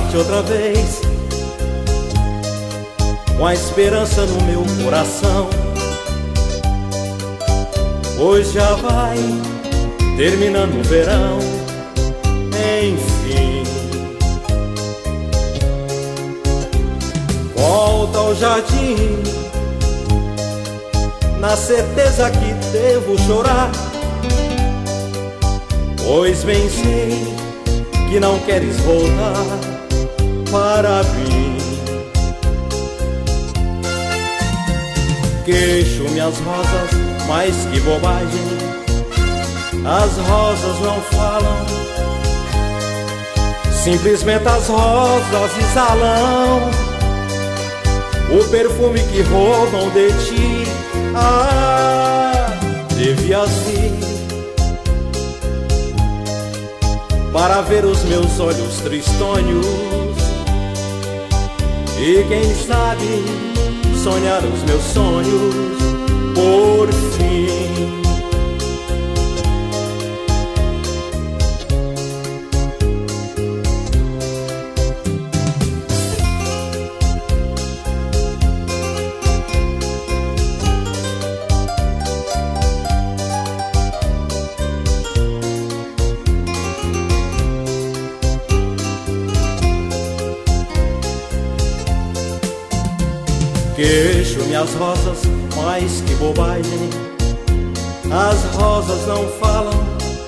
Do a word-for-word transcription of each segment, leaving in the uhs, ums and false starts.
encontrar-te outra vez, com a esperança no meu coração. Hoje já vai terminando o verão, enfim. Volta ao jardim, na certeza que devo chorar, pois bem sei que não queres voltar para mim. Queixo minhas rosas, mas que bobagem, as rosas não falam, simplesmente as rosas exalam o perfume que roubam de ti. Ah, devias vir para ver os meus olhos tristonhos e quem sabe sonhar os meus sonhos por fim. Queixo minhas rosas, mas que bobagem, as rosas não falam,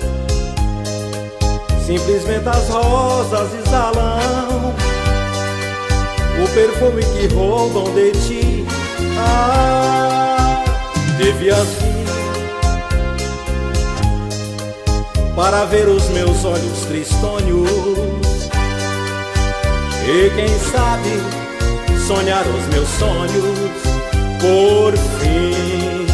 simplesmente as rosas exalam o perfume que roubam de ti. Ah, devias vir para ver os meus olhos tristonhos e quem sabe sonhar os meus sonhos por fim.